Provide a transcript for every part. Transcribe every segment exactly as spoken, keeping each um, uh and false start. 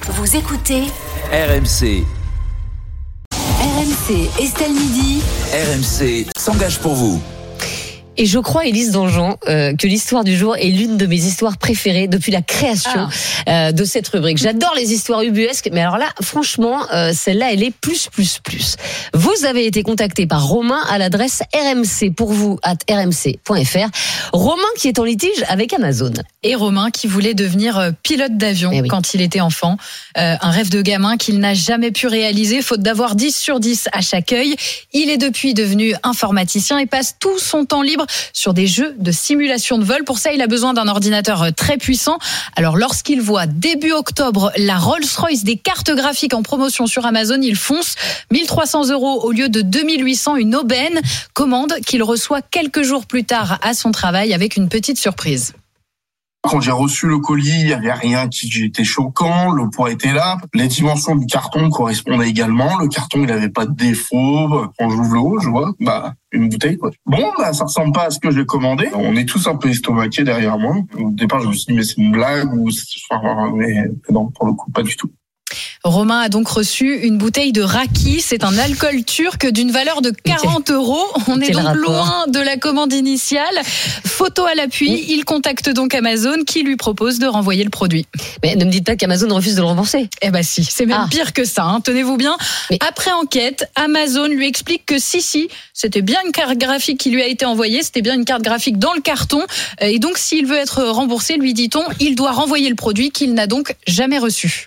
Vous écoutez R M C. R M C Estelle Midi. R M C s'engage pour vous. Et je crois, Élise Dangean, euh, que l'histoire du jour est l'une de mes histoires préférées depuis la création ah. euh, de cette rubrique. J'adore les histoires ubuesques, mais alors là, franchement, euh, celle-là, elle est plus, plus, plus. Vous avez été contacté par Romain à l'adresse R M C pour vous at r m c point f r. Romain qui est en litige avec Amazon. Et Romain qui voulait devenir pilote d'avion eh oui. quand il était enfant. Euh, un rêve de gamin qu'il n'a jamais pu réaliser, faute d'avoir dix sur dix à chaque œil. Il est depuis devenu informaticien et passe tout son temps libre sur des jeux de simulation de vol. Pour ça, il a besoin d'un ordinateur très puissant. Alors, lorsqu'il voit début octobre la Rolls-Royce des cartes graphiques en promotion sur Amazon, il fonce. mille trois cents euros au lieu de deux mille huit cents, une aubaine. Commande qu'il reçoit quelques jours plus tard à son travail avec une petite surprise. Quand j'ai reçu le colis, il n'y avait rien qui était choquant, le poids était là, les dimensions du carton correspondaient également, le carton il n'avait pas de défaut, quand j'ouvre le haut, je vois, bah, une bouteille quoi. Bon, bah, ça ressemble pas à ce que j'ai commandé, on est tous un peu estomaqués derrière moi, au départ je me suis dit mais c'est une blague, ou mais non, pour le coup pas du tout. Romain a donc reçu une bouteille de raki. C'est un alcool turc d'une valeur de quarante euros. On est donc loin de la commande initiale. Photo à l'appui, il contacte donc Amazon qui lui propose de renvoyer le produit. Mais ne me dites pas qu'Amazon refuse de le rembourser. Eh ben si, c'est même ah. pire que ça. Hein. Tenez-vous bien. Mais... Après enquête, Amazon lui explique que si, si, c'était bien une carte graphique qui lui a été envoyée. C'était bien une carte graphique dans le carton. Et donc, s'il veut être remboursé, lui dit-on, il doit renvoyer le produit qu'il n'a donc jamais reçu.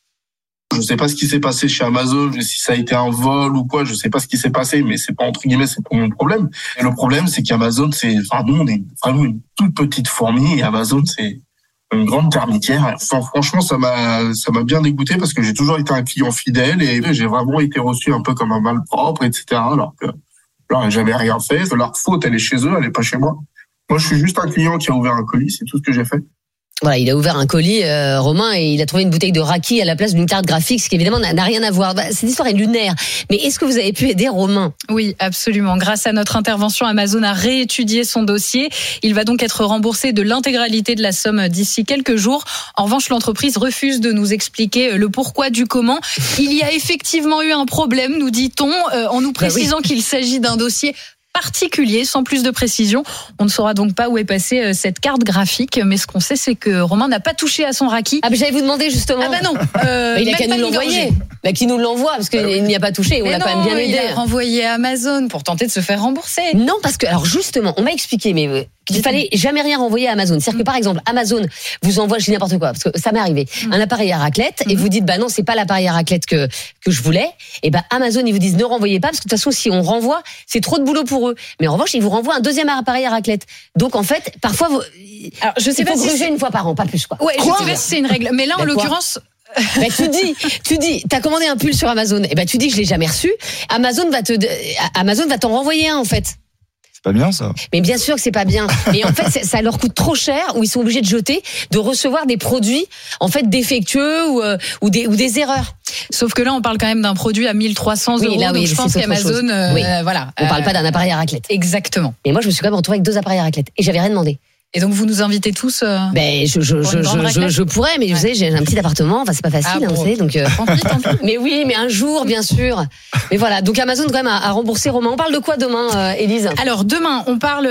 Je sais pas ce qui s'est passé chez Amazon, si ça a été un vol ou quoi, je sais pas ce qui s'est passé, mais c'est pas entre guillemets, c'est pas mon problème. Et le problème, c'est qu'Amazon, c'est, enfin, nous, on est vraiment une toute petite fourmi et Amazon, c'est une grande termitière. Enfin, franchement, ça m'a, ça m'a bien dégoûté parce que j'ai toujours été un client fidèle et j'ai vraiment été reçu un peu comme un malpropre, et cetera. Alors que, là, j'avais rien fait. Leur faute, elle est chez eux, elle est pas chez moi. Moi, je suis juste un client qui a ouvert un colis, c'est tout ce que j'ai fait. Voilà, il a ouvert un colis, euh, Romain, et il a trouvé une bouteille de raki à la place d'une carte graphique, ce qui évidemment n'a, n'a rien à voir. Bah, cette histoire est lunaire. Mais est-ce que vous avez pu aider Romain ? Oui, absolument. Grâce à notre intervention, Amazon a réétudié son dossier. Il va donc être remboursé de l'intégralité de la somme d'ici quelques jours. En revanche, l'entreprise refuse de nous expliquer le pourquoi du comment. Il y a effectivement eu un problème, nous dit-on, euh, en nous précisant bah oui. qu'il s'agit d'un dossier particulier, sans plus de précision. On ne saura donc pas où est passée cette carte graphique, mais ce qu'on sait, c'est que Romain n'a pas touché à son raki. Ah, mais j'allais vous demander justement. Ah, bah non. Euh, mais il a qu'à nous l'envoyer. Bah, qui nous l'envoie, parce qu'il bah, n'y a pas touché, on l'a non, quand même bien aidé. Il a renvoyé à Amazon pour tenter de se faire rembourser. Non, parce que, alors justement, on m'a expliqué, mais qu'il fallait jamais rien renvoyer à Amazon. C'est-à-dire que par exemple, Amazon vous envoie, je dis n'importe quoi, parce que ça m'est arrivé, mmh. un appareil à raclette, mmh. et vous dites, bah non, c'est pas l'appareil à raclette que, que je voulais. Et bah, Amazon, ils vous disent, ne renvoyez pas, parce que de toute façon, si on renvoie, c'est trop de boulot pour eux. Mais en revanche, ils vous renvoient un deuxième appareil à raclette. Donc, en fait, parfois, vous, alors, je sais il faut pas gruger si une fois par an, pas plus, quoi. Ouais, quoi je sais pas si c'est une règle. Mais là, en bah, l'occurrence, bah, tu dis, tu dis, t'as commandé un pull sur Amazon, et ben, tu dis, je l'ai jamais reçu. Amazon va te, Amazon va t'en renvoyer un, en fait. Pas bien ça. Mais bien sûr que c'est pas bien. Et en fait, ça leur coûte trop cher, ou ils sont obligés de jeter, de recevoir des produits en fait défectueux ou euh, ou des ou des erreurs. Sauf que là, on parle quand même d'un produit à mille trois cents euros. Oui, là, oui, donc je pense qu'Amazon, euh, oui. voilà. On euh, parle pas d'un appareil à raclette. Exactement. Et moi, je me suis quand même retrouvée avec deux appareils à raclette et j'avais rien demandé. Et donc vous nous invitez tous euh, Ben je je je je, je je pourrais, mais ouais. vous savez, j'ai un petit appartement, enfin c'est pas facile, ah, hein, vous savez, donc euh... tant pis, tant pis. Mais oui, mais un jour, bien sûr. Mais voilà, donc Amazon quand même a, a remboursé Romain. On parle de quoi demain, euh, Élise ? Alors demain, on parle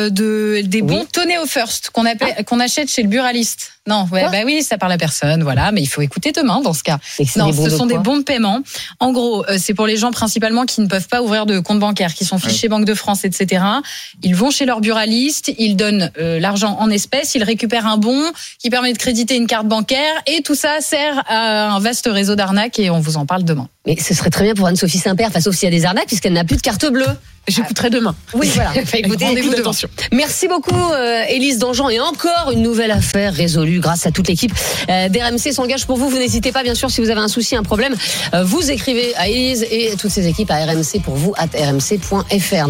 de des bons oui. Toneo First qu'on appelle ah. qu'on achète chez le buraliste. Non, ouais, bah oui, ça parle à personne, voilà, mais il faut écouter demain dans ce cas. Non, ce sont des bons de paiement. En gros, euh, c'est pour les gens principalement qui ne peuvent pas ouvrir de compte bancaire, qui sont fichés ouais. Banque de France, et cetera. Ils vont chez leur buraliste, ils donnent euh, l'argent en espèces, ils récupèrent un bon qui permet de créditer une carte bancaire et tout ça sert à un vaste réseau d'arnaques et on vous en parle demain. Mais ce serait très bien pour Anne-Sophie Saint-Père, enfin, sauf s'il y a des arnaques, puisqu'elle n'a plus de carte bleue. J'écouterai demain. Oui, voilà. Écoutez, rendez-vous attention. Merci beaucoup, euh, Élise Dangean. Et encore une nouvelle affaire résolue grâce à toute l'équipe euh, d'R M C s'engage pour vous. Vous n'hésitez pas, bien sûr, si vous avez un souci, un problème, euh, vous écrivez à Élise et toutes ses équipes à R M C pour vous, at r m c point f r.